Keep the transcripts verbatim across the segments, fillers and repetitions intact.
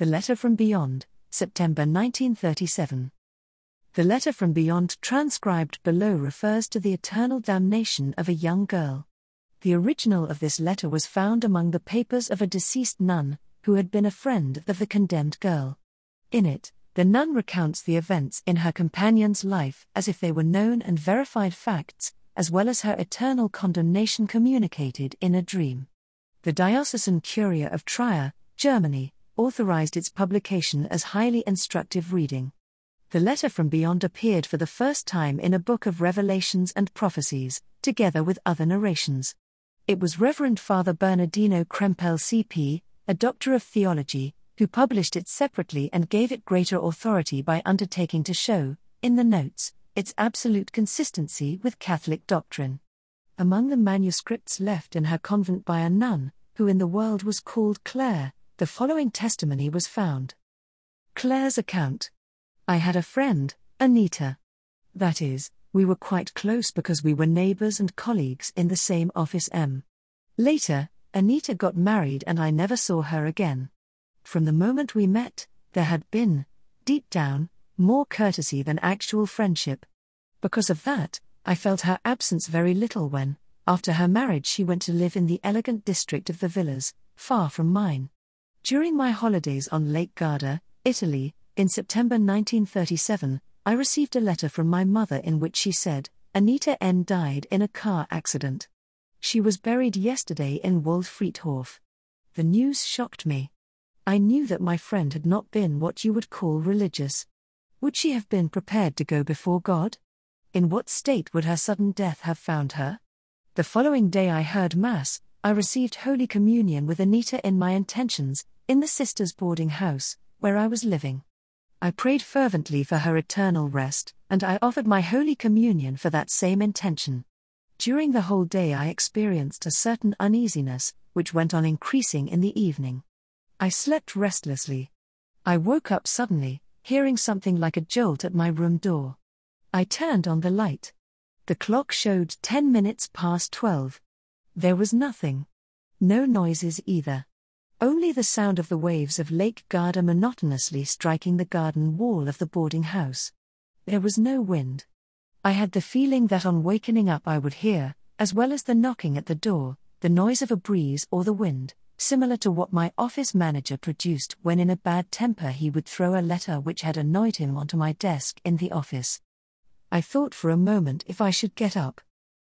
The Letter from Beyond, September nineteen thirty-seven. The letter from beyond transcribed below refers to the eternal damnation of a young girl. The original of this letter was found among the papers of a deceased nun, who had been a friend of the condemned girl. In it, the nun recounts the events in her companion's life as if they were known and verified facts, as well as her eternal condemnation communicated in a dream. The Diocesan Curia of Trier, Germany, authorized its publication as highly instructive reading. The Letter from Beyond appeared for the first time in a book of Revelations and Prophecies, together with other narrations. It was Reverend Father Bernardino Krempel C P, a doctor of theology, who published it separately and gave it greater authority by undertaking to show, in the notes, its absolute consistency with Catholic doctrine. Among the manuscripts left in her convent by a nun, who in the world was called Claire, the following testimony was found. Claire's account. I had a friend, Anita. That is, we were quite close because we were neighbors and colleagues in the same office M. Later, Anita got married and I never saw her again. From the moment we met, there had been, deep down, more courtesy than actual friendship. Because of that, I felt her absence very little when, after her marriage, she went to live in the elegant district of the villas, far from mine. During my holidays on Lake Garda, Italy, in September nineteen thirty-seven, I received a letter from my mother in which she said, Anita N. died in a car accident. She was buried yesterday in Waldfriedhof. The news shocked me. I knew that my friend had not been what you would call religious. Would she have been prepared to go before God? In what state would her sudden death have found her? The following day I heard Mass. I received Holy Communion with Anita in my intentions, in the sisters' boarding house, where I was living. I prayed fervently for her eternal rest, and I offered my Holy Communion for that same intention. During the whole day I experienced a certain uneasiness, which went on increasing in the evening. I slept restlessly. I woke up suddenly, hearing something like a jolt at my room door. I turned on the light. The clock showed ten minutes past twelve. There was nothing. No noises either. Only the sound of the waves of Lake Garda monotonously striking the garden wall of the boarding house. There was no wind. I had the feeling that on wakening up I would hear, as well as the knocking at the door, the noise of a breeze or the wind, similar to what my office manager produced when in a bad temper he would throw a letter which had annoyed him onto my desk in the office. I thought for a moment if I should get up.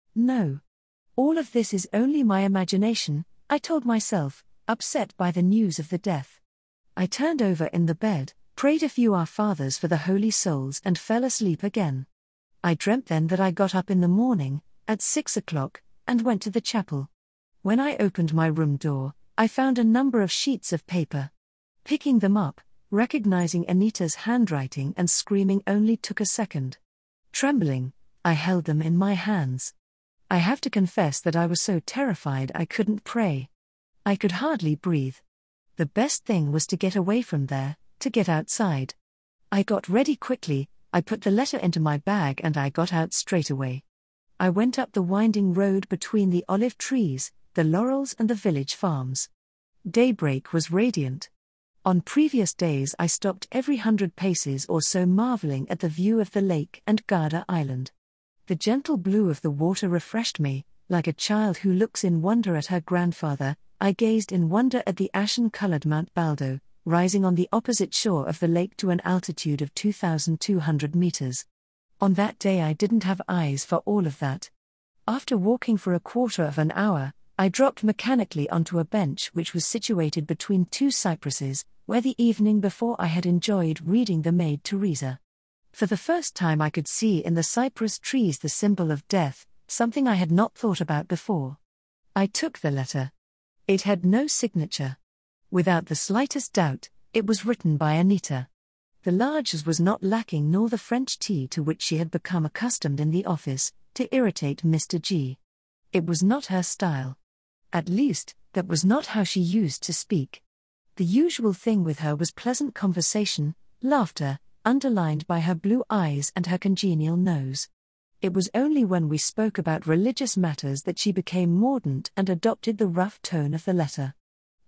No. All of this is only my imagination, I told myself, upset by the news of the death. I turned over in the bed, prayed a few Our Fathers for the holy souls and fell asleep again. I dreamt then that I got up in the morning, at six o'clock, and went to the chapel. When I opened my room door, I found a number of sheets of paper. Picking them up, recognizing Anita's handwriting and screaming only took a second. Trembling, I held them in my hands. I have to confess that I was so terrified I couldn't pray. I could hardly breathe. The best thing was to get away from there, to get outside. I got ready quickly, I put the letter into my bag and I got out straight away. I went up the winding road between the olive trees, the laurels and the village farms. Daybreak was radiant. On previous days I stopped every hundred paces or so marveling at the view of the lake and Garda Island. The gentle blue of the water refreshed me, like a child who looks in wonder at her grandfather. I gazed in wonder at the ashen-colored Mount Baldo, rising on the opposite shore of the lake to an altitude of two thousand two hundred meters. On that day I didn't have eyes for all of that. After walking for a quarter of an hour, I dropped mechanically onto a bench which was situated between two cypresses, where the evening before I had enjoyed reading the Maid Teresa. For the first time I could see in the cypress trees the symbol of death, something I had not thought about before. I took the letter. It had no signature. Without the slightest doubt, it was written by Anita. The largesse was not lacking nor the French tea to which she had become accustomed in the office, to irritate Mister G. It was not her style. At least, that was not how she used to speak. The usual thing with her was pleasant conversation, laughter, underlined by her blue eyes and her congenial nose. It was only when we spoke about religious matters that she became mordant and adopted the rough tone of the letter.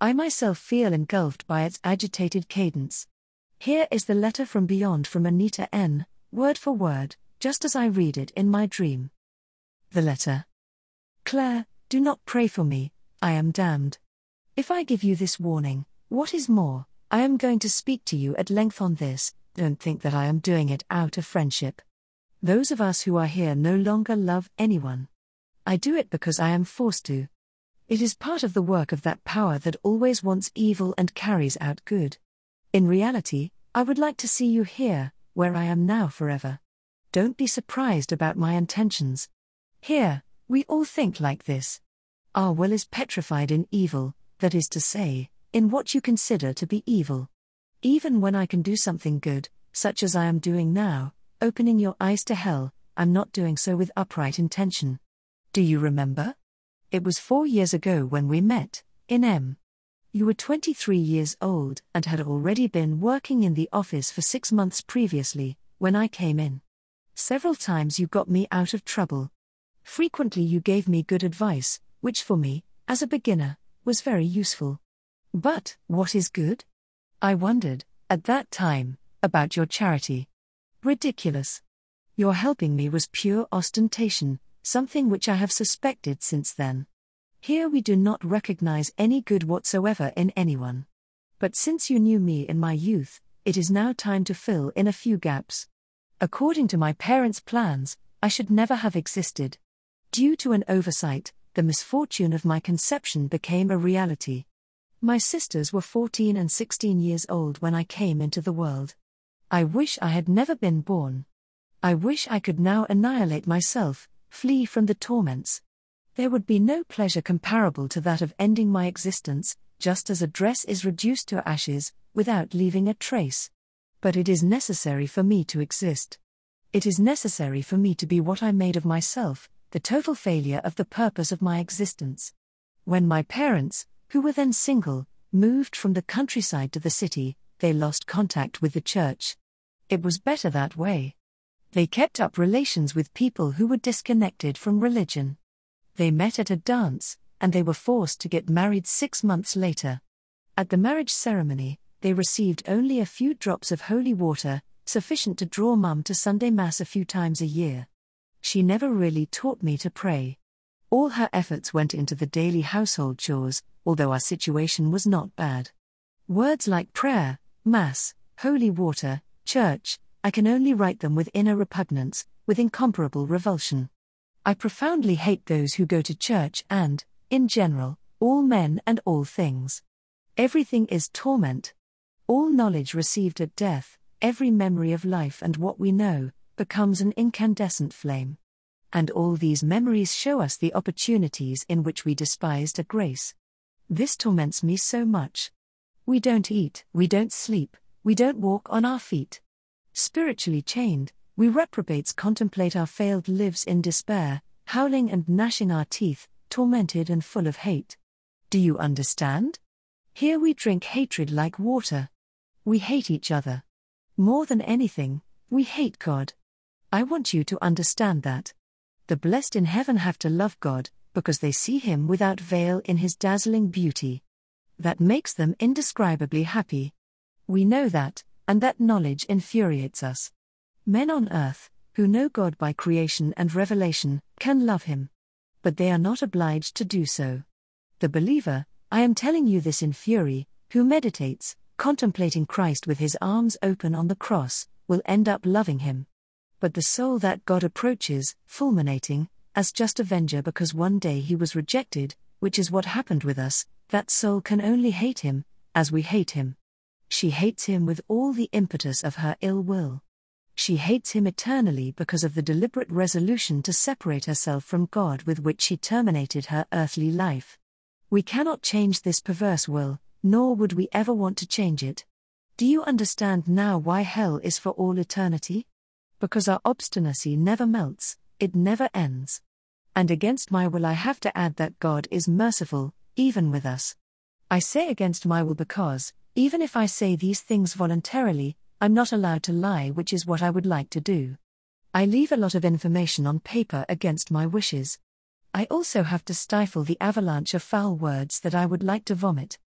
I myself feel engulfed by its agitated cadence. Here is the letter from beyond from Anita N., word for word, just as I read it in my dream. The letter. Claire, do not pray for me, I am damned. If I give you this warning, what is more, I am going to speak to you at length on this. Don't think that I am doing it out of friendship. Those of us who are here no longer love anyone. I do it because I am forced to. It is part of the work of that power that always wants evil and carries out good. In reality, I would like to see you here, where I am now forever. Don't be surprised about my intentions. Here, we all think like this. Our will is petrified in evil, that is to say, in what you consider to be evil. Even when I can do something good, such as I am doing now, opening your eyes to hell, I'm not doing so with upright intention. Do you remember? It was four years ago when we met, in M. You were twenty-three years old and had already been working in the office for six months previously, when I came in. Several times you got me out of trouble. Frequently you gave me good advice, which for me, as a beginner, was very useful. But, what is good? I wondered, at that time, about your charity. Ridiculous. Your helping me was pure ostentation, something which I have suspected since then. Here we do not recognize any good whatsoever in anyone. But since you knew me in my youth, it is now time to fill in a few gaps. According to my parents' plans, I should never have existed. Due to an oversight, the misfortune of my conception became a reality. My sisters were fourteen and sixteen years old when I came into the world. I wish I had never been born. I wish I could now annihilate myself, flee from the torments. There would be no pleasure comparable to that of ending my existence, just as a dress is reduced to ashes, without leaving a trace. But it is necessary for me to exist. It is necessary for me to be what I made of myself, the total failure of the purpose of my existence. When my parents, who were then single, moved from the countryside to the city, they lost contact with the church. It was better that way. They kept up relations with people who were disconnected from religion. They met at a dance, and they were forced to get married six months later. At the marriage ceremony, they received only a few drops of holy water, sufficient to draw Mum to Sunday Mass a few times a year. She never really taught me to pray. All her efforts went into the daily household chores, although our situation was not bad. Words like prayer, Mass, holy water, church, I can only write them with inner repugnance, with incomparable revulsion. I profoundly hate those who go to church and, in general, all men and all things. Everything is torment. All knowledge received at death, every memory of life and what we know, becomes an incandescent flame. And all these memories show us the opportunities in which we despised a grace. This torments me so much. We don't eat, we don't sleep, we don't walk on our feet. Spiritually chained, we reprobates contemplate our failed lives in despair, howling and gnashing our teeth, tormented and full of hate. Do you understand? Here we drink hatred like water. We hate each other. More than anything, we hate God. I want you to understand that. The blessed in heaven have to love God, because they see Him without veil in His dazzling beauty. That makes them indescribably happy. We know that, and that knowledge infuriates us. Men on earth, who know God by creation and revelation, can love Him. But they are not obliged to do so. The believer, I am telling you this in fury, who meditates, contemplating Christ with his arms open on the cross, will end up loving Him. But the soul that God approaches, fulminating, as just avenger because one day he was rejected, which is what happened with us, that soul can only hate Him, as we hate Him. She hates Him with all the impetus of her ill will. She hates Him eternally because of the deliberate resolution to separate herself from God with which she terminated her earthly life. We cannot change this perverse will, nor would we ever want to change it. Do you understand now why hell is for all eternity? Because our obstinacy never melts, it never ends. And against my will I have to add that God is merciful, even with us. I say against my will because, even if I say these things voluntarily, I'm not allowed to lie, which is what I would like to do. I leave a lot of information on paper against my wishes. I also have to stifle the avalanche of foul words that I would like to vomit.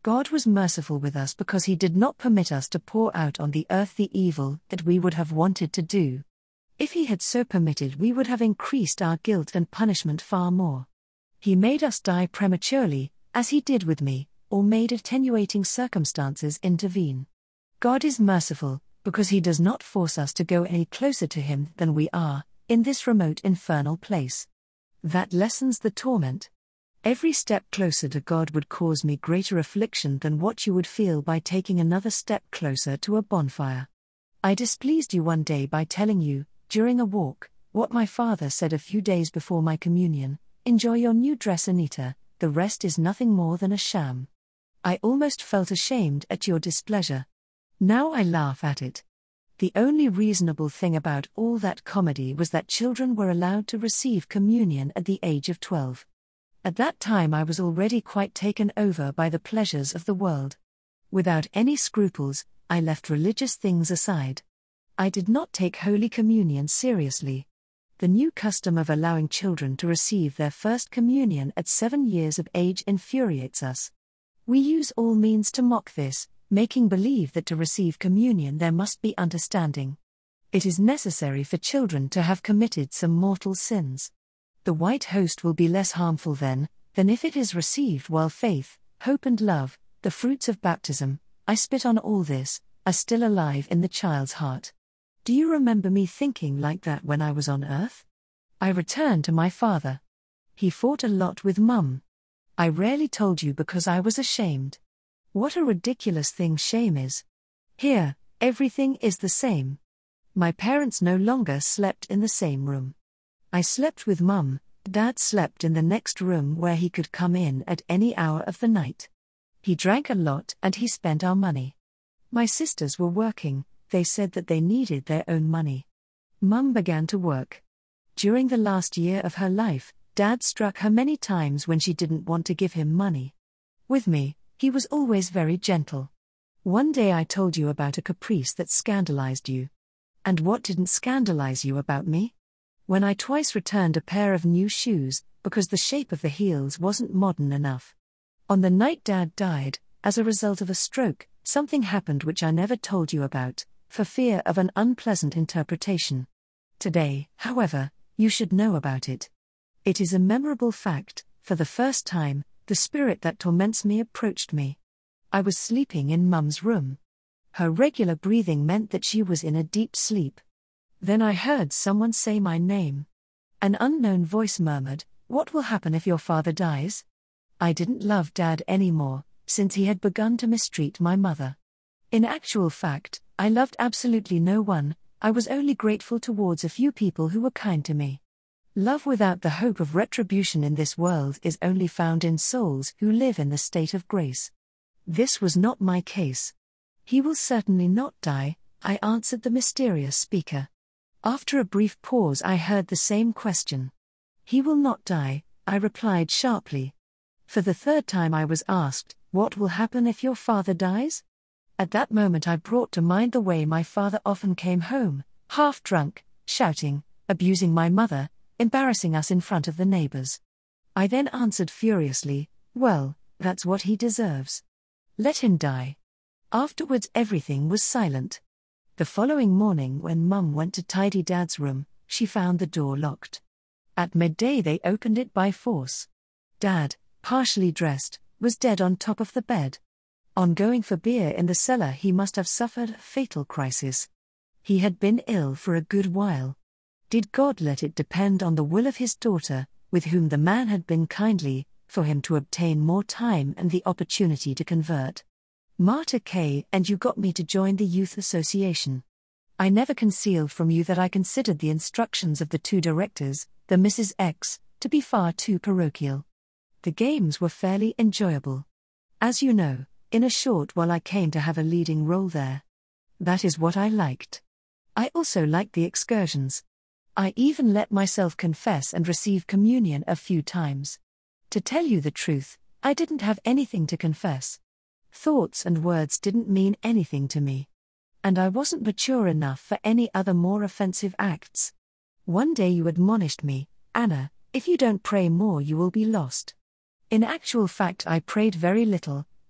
God was merciful with us because He did not permit us to pour out on the earth the evil that we would have wanted to do. If He had so permitted, we would have increased our guilt and punishment far more. He made us die prematurely, as He did with me, or made attenuating circumstances intervene. God is merciful, because He does not force us to go any closer to Him than we are, in this remote infernal place. That lessens the torment. Every step closer to God would cause me greater affliction than what you would feel by taking another step closer to a bonfire. I displeased you one day by telling you, during a walk, what my father said a few days before my communion: "Enjoy your new dress, Anita, the rest is nothing more than a sham." I almost felt ashamed at your displeasure. Now I laugh at it. The only reasonable thing about all that comedy was that children were allowed to receive communion at the age of twelve. At that time I was already quite taken over by the pleasures of the world. Without any scruples, I left religious things aside. I did not take Holy Communion seriously. The new custom of allowing children to receive their first communion at seven years of age infuriates us. We use all means to mock this, making believe that to receive communion there must be understanding. It is necessary for children to have committed some mortal sins. The white host will be less harmful then, than if it is received while faith, hope and love, the fruits of baptism, I spit on all this, are still alive in the child's heart. Do you remember me thinking like that when I was on earth? I returned to my father. He fought a lot with Mum. I rarely told you because I was ashamed. What a ridiculous thing shame is. Here, everything is the same. My parents no longer slept in the same room. I slept with Mum, Dad slept in the next room where he could come in at any hour of the night. He drank a lot and he spent our money. My sisters were working, they said that they needed their own money. Mum began to work. During the last year of her life, Dad struck her many times when she didn't want to give him money. With me, he was always very gentle. One day I told you about a caprice that scandalized you. And what didn't scandalize you about me? When I twice returned a pair of new shoes, because the shape of the heels wasn't modern enough. On the night Dad died, as a result of a stroke, something happened which I never told you about, for fear of an unpleasant interpretation. Today, however, you should know about it. It is a memorable fact. For the first time, the spirit that torments me approached me. I was sleeping in Mum's room. Her regular breathing meant that she was in a deep sleep. Then I heard someone say my name. An unknown voice murmured, "What will happen if your father dies?" I didn't love Dad anymore, since he had begun to mistreat my mother. In actual fact, I loved absolutely no one. I was only grateful towards a few people who were kind to me. Love without the hope of retribution in this world is only found in souls who live in the state of grace. This was not my case. "He will certainly not die," I answered the mysterious speaker. After a brief pause I heard the same question. "He will not die," I replied sharply. For the third time I was asked, "What will happen if your father dies?" At that moment I brought to mind the way my father often came home, half drunk, shouting, abusing my mother, embarrassing us in front of the neighbors. I then answered furiously, "Well, that's what he deserves. Let him die." Afterwards everything was silent. The following morning when Mum went to tidy Dad's room, she found the door locked. At midday they opened it by force. Dad, partially dressed, was dead on top of the bed. On going for beer in the cellar he must have suffered a fatal crisis. He had been ill for a good while. Did God let it depend on the will of his daughter, with whom the man had been kindly, for him to obtain more time and the opportunity to convert? Martyr K. and you got me to join the youth association. I never concealed from you that I considered the instructions of the two directors, the Missus X, to be far too parochial. The games were fairly enjoyable. As you know, in a short while I came to have a leading role there. That is what I liked. I also liked the excursions. I even let myself confess and receive communion a few times. To tell you the truth, I didn't have anything to confess. Thoughts and words didn't mean anything to me. And I wasn't mature enough for any other more offensive acts. One day you admonished me, "Anna, if you don't pray more you will be lost." In actual fact I prayed very little,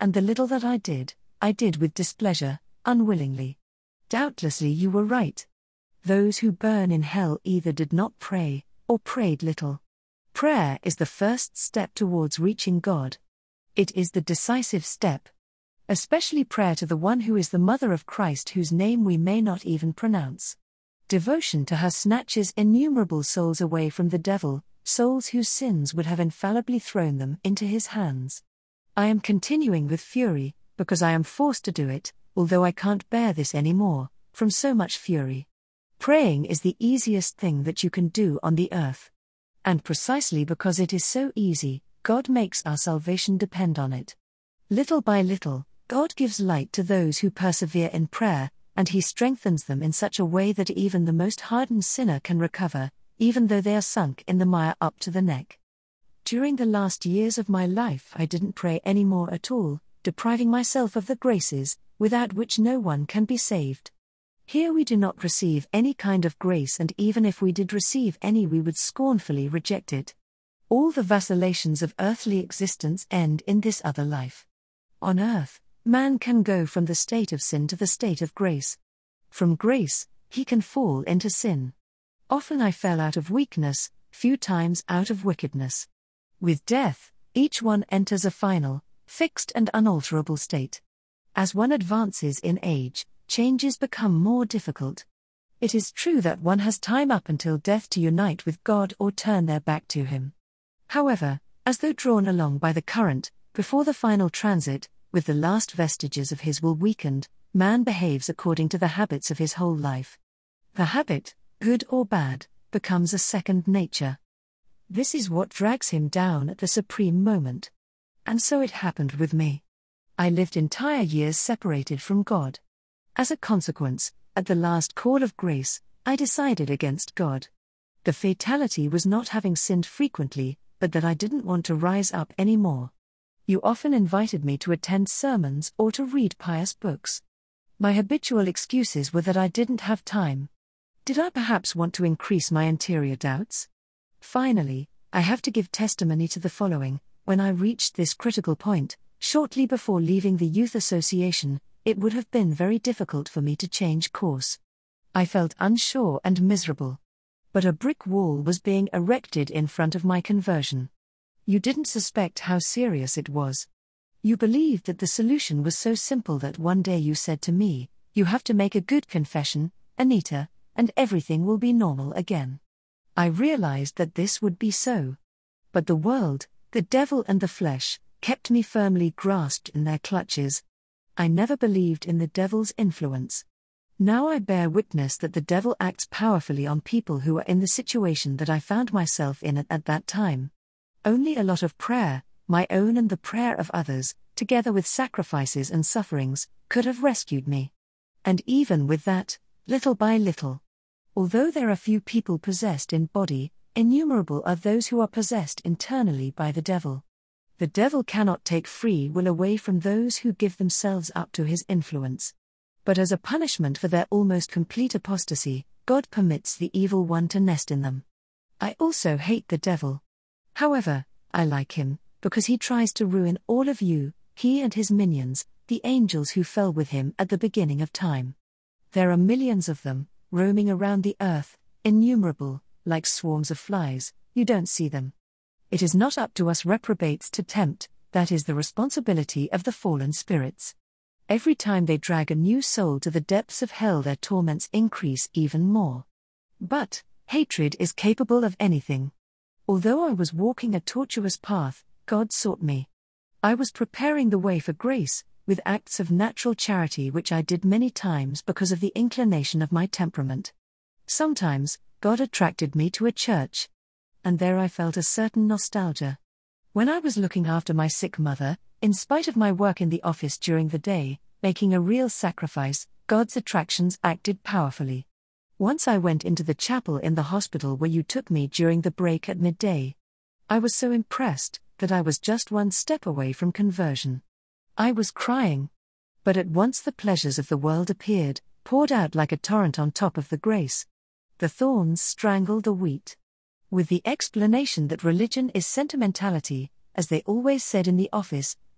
and the little that I did, I did with displeasure, unwillingly. Doubtlessly you were right. Those who burn in hell either did not pray, or prayed little. Prayer is the first step towards reaching God. It is the decisive step. Especially prayer to the one who is the mother of Christ, whose name we may not even pronounce. Devotion to her snatches innumerable souls away from the devil, souls whose sins would have infallibly thrown them into his hands. I am continuing with fury, because I am forced to do it, although I can't bear this any more, from so much fury. Praying is the easiest thing that you can do on the earth. And precisely because it is so easy, God makes our salvation depend on it. Little by little, God gives light to those who persevere in prayer, and He strengthens them in such a way that even the most hardened sinner can recover, even though they are sunk in the mire up to the neck. During the last years of my life I didn't pray any more at all, depriving myself of the graces, without which no one can be saved. Here we do not receive any kind of grace, and even if we did receive any we would scornfully reject it. All the vacillations of earthly existence end in this other life. On earth, man can go from the state of sin to the state of grace. From grace, he can fall into sin. Often I fell out of weakness, few times out of wickedness. With death, each one enters a final, fixed and unalterable state. As one advances in age, changes become more difficult. It is true that one has time up until death to unite with God or turn their back to Him. However, as though drawn along by the current, before the final transit, with the last vestiges of his will weakened, man behaves according to the habits of his whole life. The habit, good or bad, becomes a second nature. This is what drags him down at the supreme moment. And so it happened with me. I lived entire years separated from God. As a consequence, at the last call of grace, I decided against God. The fatality was not having sinned frequently, but that I didn't want to rise up any more. You often invited me to attend sermons or to read pious books. My habitual excuses were that I didn't have time. Did I perhaps want to increase my interior doubts? Finally, I have to give testimony to the following. When I reached this critical point, shortly before leaving the Youth Association, it would have been very difficult for me to change course. I felt unsure and miserable. But a brick wall was being erected in front of my conversion. You didn't suspect how serious it was. You believed that the solution was so simple that one day you said to me, "You have to make a good confession, Anita, and everything will be normal again." I realized that this would be so. But the world, the devil and the flesh, kept me firmly grasped in their clutches. I never believed in the devil's influence. Now I bear witness that the devil acts powerfully on people who are in the situation that I found myself in at, at that time. Only a lot of prayer, my own and the prayer of others, together with sacrifices and sufferings, could have rescued me. And even with that, little by little. Although there are few people possessed in body, innumerable are those who are possessed internally by the devil. The devil cannot take free will away from those who give themselves up to his influence. But as a punishment for their almost complete apostasy, God permits the evil one to nest in them. I also hate the devil. However, I like him, because he tries to ruin all of you, he and his minions, the angels who fell with him at the beginning of time. There are millions of them, roaming around the earth, innumerable, like swarms of flies. You don't see them. It is not up to us reprobates to tempt, that is the responsibility of the fallen spirits. Every time they drag a new soul to the depths of hell, their torments increase even more. But, hatred is capable of anything. Although I was walking a tortuous path, God sought me. I was preparing the way for grace, with acts of natural charity which I did many times because of the inclination of my temperament. Sometimes, God attracted me to a church. And there I felt a certain nostalgia. When I was looking after my sick mother, in spite of my work in the office during the day, making a real sacrifice, God's attractions acted powerfully. Once I went into the chapel in the hospital where you took me during the break at midday. I was so impressed that I was just one step away from conversion. I was crying. But at once the pleasures of the world appeared, poured out like a torrent on top of the grace. The thorns strangle the wheat. With the explanation that religion is sentimentality, as they always said in the office,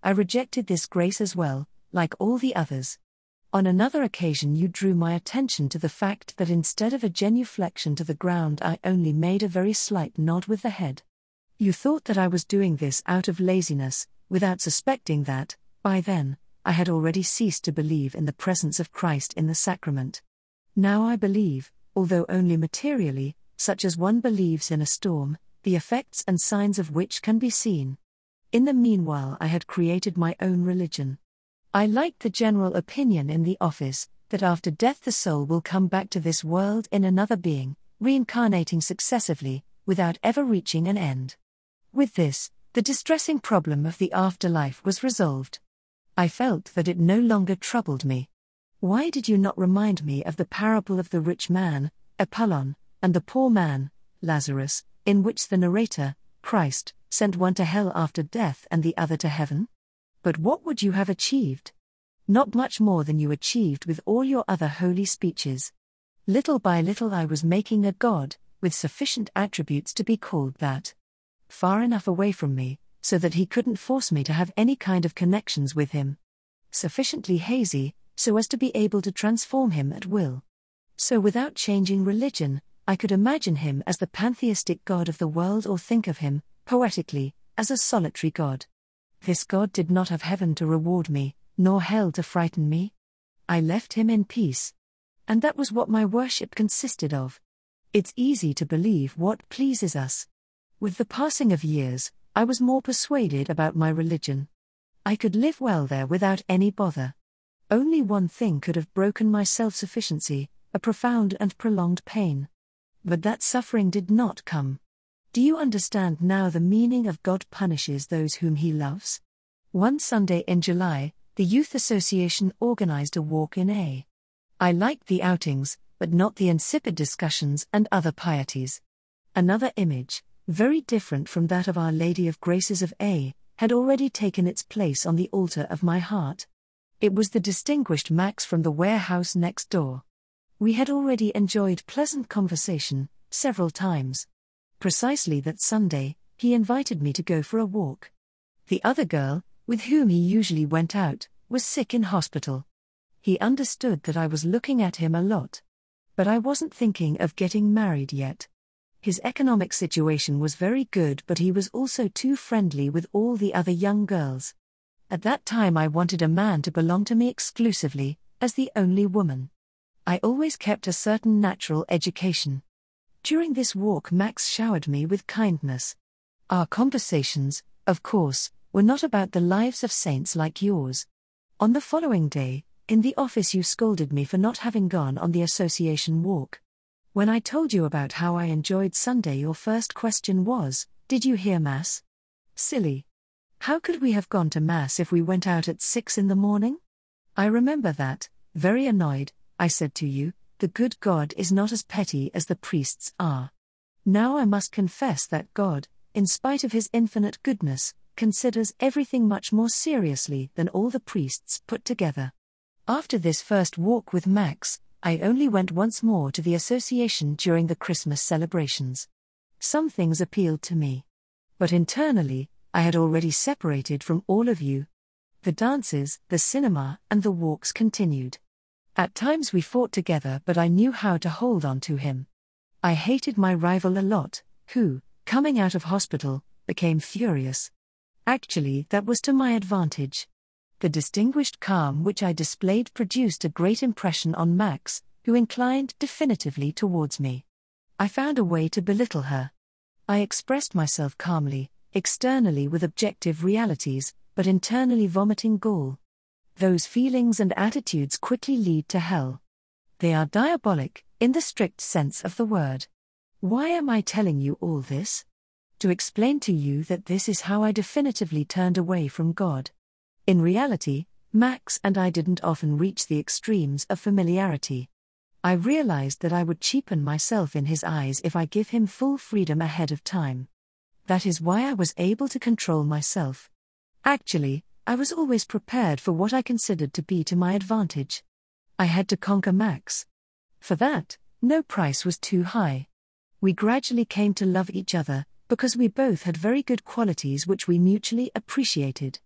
I rejected this grace as well, like all the others. On another occasion you drew my attention to the fact that instead of a genuflection to the ground I only made a very slight nod with the head. You thought that I was doing this out of laziness, without suspecting that, by then, I had already ceased to believe in the presence of Christ in the sacrament. Now I believe, although only materially, such as one believes in a storm, the effects and signs of which can be seen. In the meanwhile I had created my own religion. I liked the general opinion in the office, that after death the soul will come back to this world in another being, reincarnating successively, without ever reaching an end. With this, the distressing problem of the afterlife was resolved. I felt that it no longer troubled me. Why did you not remind me of the parable of the rich man, Apollon, and the poor man, Lazarus, in which the narrator, Christ, sent one to hell after death and the other to heaven? But what would you have achieved? Not much more than you achieved with all your other holy speeches. Little by little I was making a God, with sufficient attributes to be called that. Far enough away from me, so that he couldn't force me to have any kind of connections with him. Sufficiently hazy, so as to be able to transform him at will. So without changing religion, I could imagine him as the pantheistic God of the world or think of him, poetically, as a solitary God. This God did not have heaven to reward me, nor hell to frighten me. I left him in peace. And that was what my worship consisted of. It's easy to believe what pleases us. With the passing of years, I was more persuaded about my religion. I could live well there without any bother. Only one thing could have broken my self-sufficiency, a profound and prolonged pain. But that suffering did not come. Do you understand now the meaning of God punishes those whom he loves? One Sunday in July, the Youth Association organized a walk in A. I liked the outings, but not the insipid discussions and other pieties. Another image, very different from that of Our Lady of Graces of A, had already taken its place on the altar of my heart. It was the distinguished Max from the warehouse next door. We had already enjoyed pleasant conversation, several times. Precisely that Sunday, he invited me to go for a walk. The other girl, with whom he usually went out, was sick in hospital. He understood that I was looking at him a lot. But I wasn't thinking of getting married yet. His economic situation was very good, but he was also too friendly with all the other young girls. At that time I wanted a man to belong to me exclusively, as the only woman. I always kept a certain natural education. During this walk Max showered me with kindness. Our conversations, of course, were not about the lives of saints like yours. On the following day, in the office you scolded me for not having gone on the association walk. When I told you about how I enjoyed Sunday, your first question was, "Did you hear Mass?" Silly. How could we have gone to Mass if we went out at six in the morning? I remember that, very annoyed, I said to you, "The good God is not as petty as the priests are." Now I must confess that God, in spite of his infinite goodness, considers everything much more seriously than all the priests put together. After this first walk with Max, I only went once more to the association during the Christmas celebrations. Some things appealed to me. But internally, I had already separated from all of you. The dances, the cinema, and the walks continued. At times we fought together, but I knew how to hold on to him. I hated my rival a lot, who, coming out of hospital, became furious. Actually, that was to my advantage. The distinguished calm which I displayed produced a great impression on Max, who inclined definitively towards me. I found a way to belittle her. I expressed myself calmly, externally with objective realities, but internally vomiting gall. Those feelings and attitudes quickly lead to hell. They are diabolic, in the strict sense of the word. Why am I telling you all this? To explain to you that this is how I definitively turned away from God. In reality, Max and I didn't often reach the extremes of familiarity. I realized that I would cheapen myself in his eyes if I give him full freedom ahead of time. That is why I was able to control myself. Actually, I was always prepared for what I considered to be to my advantage. I had to conquer Max. For that, no price was too high. We gradually came to love each other, because we both had very good qualities which we mutually appreciated.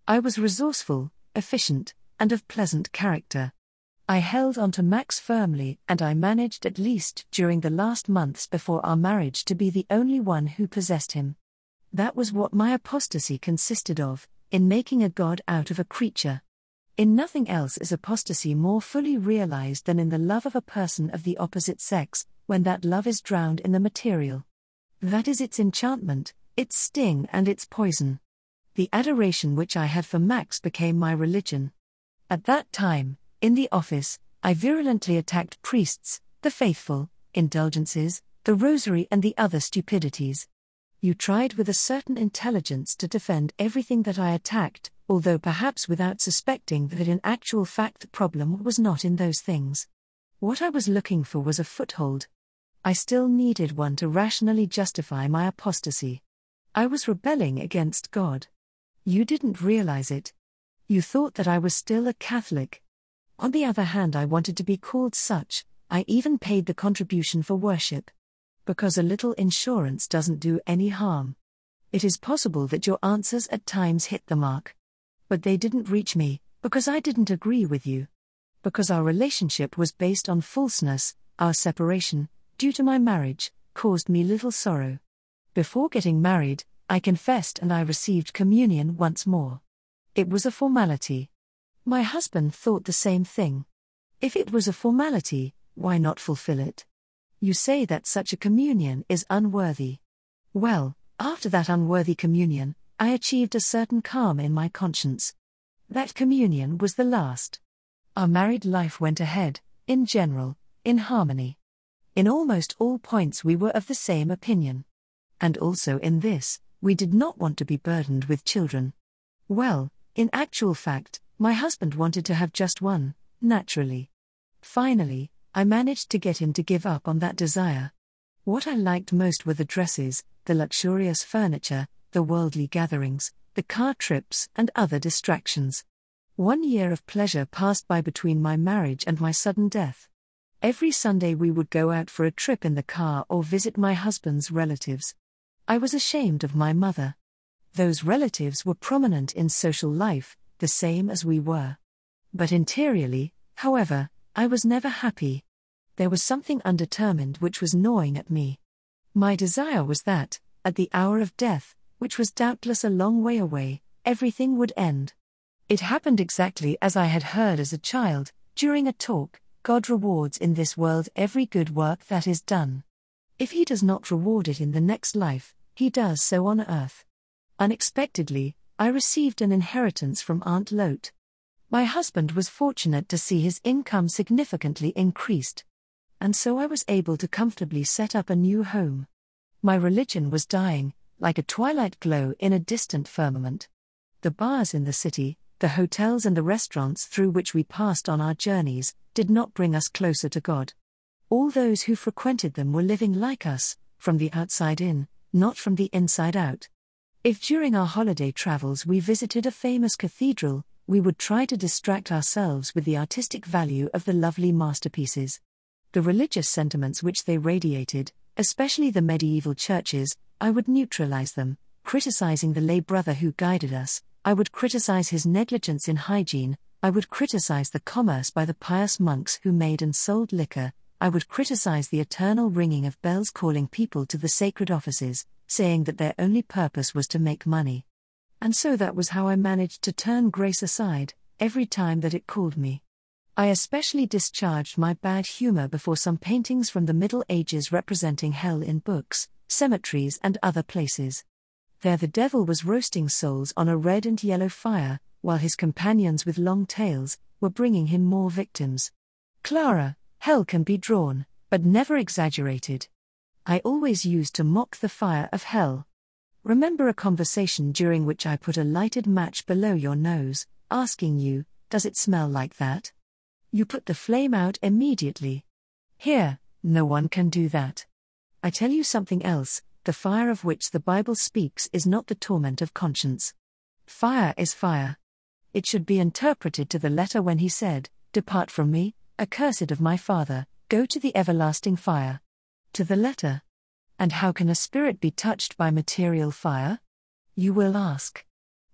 I was resourceful, efficient, and of pleasant character. I held on to Max firmly, and I managed, at least during the last months before our marriage, to be the only one who possessed him. That was what my apostasy consisted of, in making a god out of a creature. In nothing else is apostasy more fully realized than in the love of a person of the opposite sex, when that love is drowned in the material. That is its enchantment, its sting and its poison. The adoration which I had for Max became my religion. At that time, in the office, I virulently attacked priests, the faithful, indulgences, the rosary and the other stupidities. You tried with a certain intelligence to defend everything that I attacked, although perhaps without suspecting that in actual fact the problem was not in those things. What I was looking for was a foothold. I still needed one to rationally justify my apostasy. I was rebelling against God. You didn't realize it. You thought that I was still a Catholic. On the other hand, I wanted to be called such. I even paid the contribution for worship. Because a little insurance doesn't do any harm. It is possible that your answers at times hit the mark. But they didn't reach me, because I didn't agree with you. Because our relationship was based on falseness, our separation, due to my marriage, caused me little sorrow. Before getting married, I confessed and I received communion once more. It was a formality. My husband thought the same thing. If it was a formality, why not fulfill it? You say that such a communion is unworthy. Well, after that unworthy communion, I achieved a certain calm in my conscience. That communion was the last. Our married life went ahead, in general, in harmony. In almost all points we were of the same opinion. And also in this, we did not want to be burdened with children. Well, in actual fact, my husband wanted to have just one, naturally. Finally, I managed to get him to give up on that desire. What I liked most were the dresses, the luxurious furniture, the worldly gatherings, the car trips and other distractions. One year of pleasure passed by between my marriage and my sudden death. Every Sunday we would go out for a trip in the car or visit my husband's relatives. I was ashamed of my mother. Those relatives were prominent in social life, the same as we were. But interiorly, however, I was never happy. There was something undetermined which was gnawing at me. My desire was that, at the hour of death, which was doubtless a long way away, everything would end. It happened exactly as I had heard as a child, during a talk: God rewards in this world every good work that is done. If He does not reward it in the next life, He does so on earth. Unexpectedly, I received an inheritance from Aunt Lot. My husband was fortunate to see his income significantly increased. And so I was able to comfortably set up a new home. My religion was dying, like a twilight glow in a distant firmament. The bars in the city, the hotels and the restaurants through which we passed on our journeys, did not bring us closer to God. All those who frequented them were living like us, from the outside in, not from the inside out. If during our holiday travels we visited a famous cathedral, we would try to distract ourselves with the artistic value of the lovely masterpieces. The religious sentiments which they radiated, especially the medieval churches, I would neutralize them, criticizing the lay brother who guided us. I would criticize his negligence in hygiene. I would criticize the commerce by the pious monks who made and sold liquor. I would criticize the eternal ringing of bells calling people to the sacred offices, saying that their only purpose was to make money. And so that was how I managed to turn grace aside, every time that it called me. I especially discharged my bad humor before some paintings from the Middle Ages representing hell in books, cemeteries and other places. There the devil was roasting souls on a red and yellow fire, while his companions with long tails were bringing him more victims. Clara, hell can be drawn, but never exaggerated. I always used to mock the fire of hell. Remember a conversation during which I put a lighted match below your nose, asking you, "Does it smell like that?" You put the flame out immediately. Here, no one can do that. I tell you something else: the fire of which the Bible speaks is not the torment of conscience. Fire is fire. It should be interpreted to the letter when He said, "Depart from me, accursed of my Father, go to the everlasting fire." To the letter. And how can a spirit be touched by material fire? You will ask.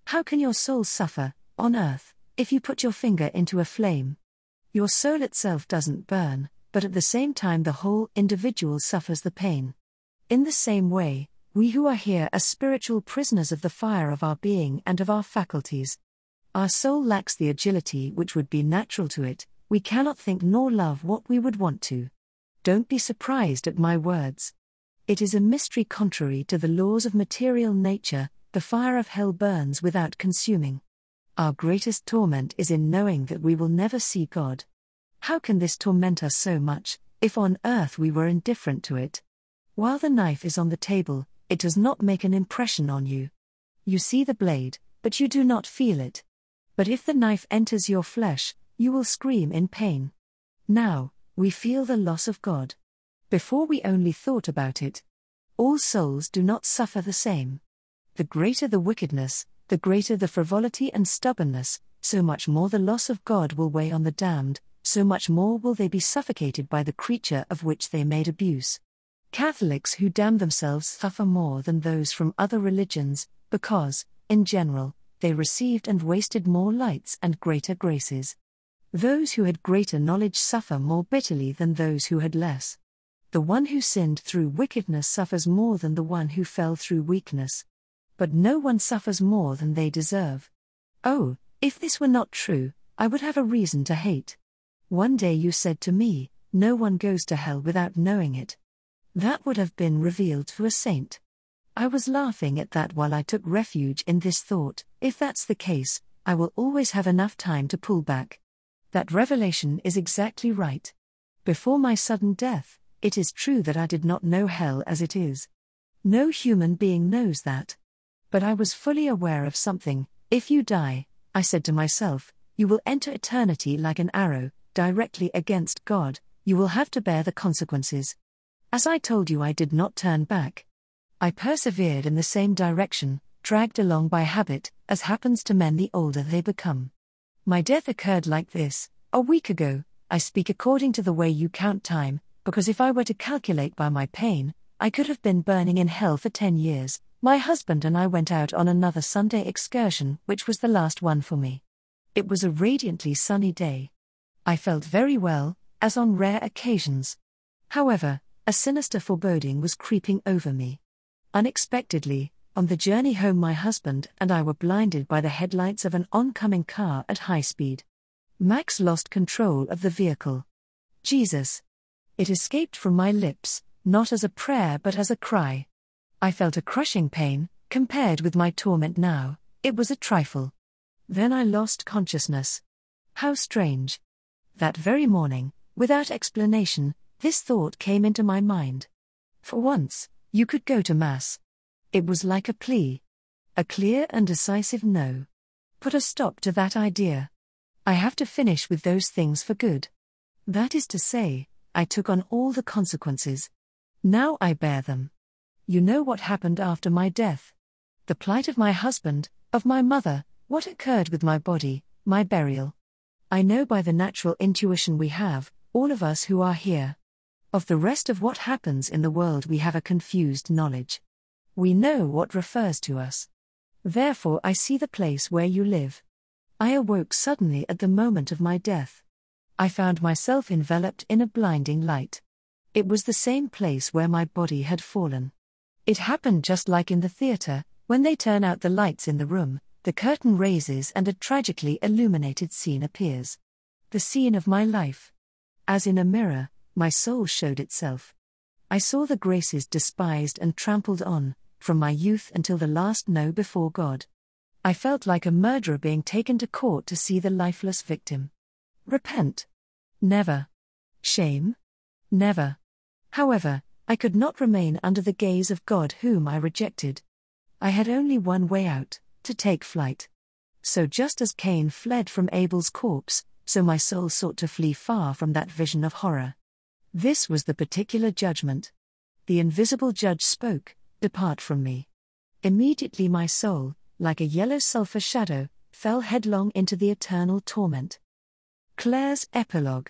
How can your soul suffer, on earth, if you put your finger into a flame? Your soul itself doesn't burn, but at the same time the whole individual suffers the pain. In the same way, we who are here are spiritual prisoners of the fire of our being and of our faculties. Our soul lacks the agility which would be natural to it, we cannot think nor love what we would want to. Don't be surprised at my words. It is a mystery contrary to the laws of material nature, the fire of hell burns without consuming. Our greatest torment is in knowing that we will never see God. How can this torment us so much, if on earth we were indifferent to it? While the knife is on the table, it does not make an impression on you. You see the blade, but you do not feel it. But if the knife enters your flesh, you will scream in pain. Now, we feel the loss of God. Before we only thought about it. All souls do not suffer the same. The greater the wickedness, the greater the frivolity and stubbornness, so much more the loss of God will weigh on the damned, so much more will they be suffocated by the creature of which they made abuse. Catholics who damn themselves suffer more than those from other religions, because, in general, they received and wasted more lights and greater graces. Those who had greater knowledge suffer more bitterly than those who had less. The one who sinned through wickedness suffers more than the one who fell through weakness. But no one suffers more than they deserve. Oh, if this were not true, I would have a reason to hate. One day you said to me, no one goes to hell without knowing it. That would have been revealed to a saint. I was laughing at that while I took refuge in this thought, if that's the case, I will always have enough time to pull back. That revelation is exactly right. Before my sudden death, it is true that I did not know hell as it is. No human being knows that. But I was fully aware of something. If you die, I said to myself, you will enter eternity like an arrow, directly against God, you will have to bear the consequences. As I told you, I did not turn back. I persevered in the same direction, dragged along by habit, as happens to men the older they become. My death occurred like this, a week ago. I speak according to the way you count time, because if I were to calculate by my pain, I could have been burning in hell for ten years. My husband and I went out on another Sunday excursion, which was the last one for me. It was a radiantly sunny day. I felt very well, as on rare occasions. However, a sinister foreboding was creeping over me. Unexpectedly, on the journey home, my husband and I were blinded by the headlights of an oncoming car at high speed. Max lost control of the vehicle. Jesus! It escaped from my lips, not as a prayer but as a cry. I felt a crushing pain. Compared with my torment now, it was a trifle. Then I lost consciousness. How strange! That very morning, without explanation, this thought came into my mind. For once, you could go to Mass. It was like a plea. A clear and decisive no. Put a stop to that idea. I have to finish with those things for good. That is to say, I took on all the consequences. Now I bear them. You know what happened after my death. The plight of my husband, of my mother, what occurred with my body, my burial. I know by the natural intuition we have, all of us who are here. Of the rest of what happens in the world we have a confused knowledge. We know what refers to us. Therefore I see the place where you live. I awoke suddenly at the moment of my death. I found myself enveloped in a blinding light. It was the same place where my body had fallen. It happened just like in the theater, when they turn out the lights in the room, the curtain raises and a tragically illuminated scene appears. The scene of my life. As in a mirror, my soul showed itself. I saw the graces despised and trampled on, from my youth until the last no before God. I felt like a murderer being taken to court to see the lifeless victim. Repent? Never. Shame? Never. However, I could not remain under the gaze of God whom I rejected. I had only one way out, to take flight. So just as Cain fled from Abel's corpse, so my soul sought to flee far from that vision of horror. This was the particular judgment. The invisible judge spoke, "Depart from me." Immediately my soul, like a yellow sulfur shadow, fell headlong into the eternal torment. Claire's epilogue.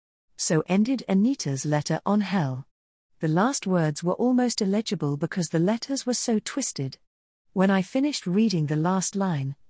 So ended Anita's letter on hell. The last words were almost illegible because the letters were so twisted. When I finished reading the last line,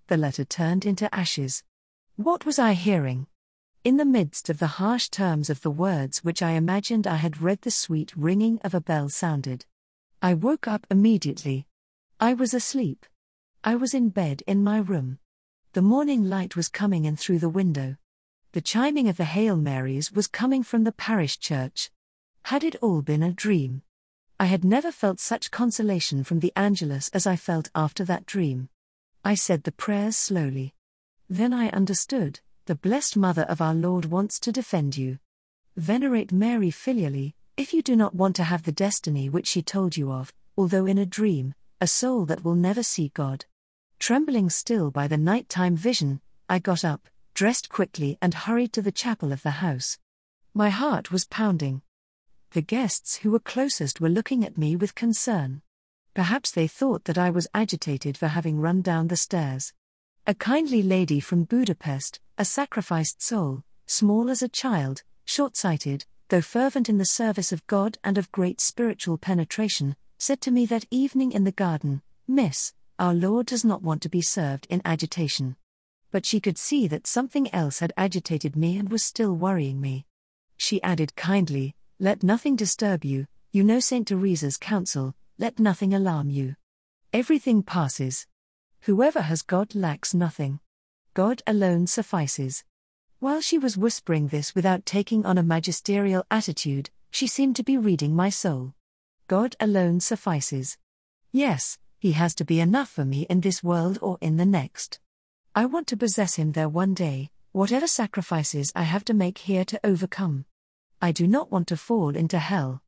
The letter turned into ashes. What was I hearing? In the midst of the harsh terms of the words which I imagined I had read, the sweet ringing of a bell sounded. I woke up immediately. I was asleep. I was in bed in my room. The morning light was coming in through the window. The chiming of the Hail Marys was coming from the parish church. Had it all been a dream? I had never felt such consolation from the Angelus as I felt after that dream. I said the prayers slowly. Then I understood. The Blessed Mother of our Lord wants to defend you. Venerate Mary filially, if you do not want to have the destiny which she told you of, although in a dream, a soul that will never see God. Trembling still by the night-time vision, I got up, dressed quickly and hurried to the chapel of the house. My heart was pounding. The guests who were closest were looking at me with concern. Perhaps they thought that I was agitated for having run down the stairs. A kindly lady from Budapest, a sacrificed soul, small as a child, short-sighted, though fervent in the service of God and of great spiritual penetration, said to me that evening in the garden, "Miss, our Lord does not want to be served in agitation." But she could see that something else had agitated me and was still worrying me. She added kindly, "Let nothing disturb you, you know Saint Teresa's counsel, let nothing alarm you. Everything passes. Whoever has God lacks nothing. God alone suffices." While she was whispering this without taking on a magisterial attitude, she seemed to be reading my soul. God alone suffices. Yes, He has to be enough for me in this world or in the next. I want to possess Him there one day, whatever sacrifices I have to make here to overcome. I do not want to fall into hell.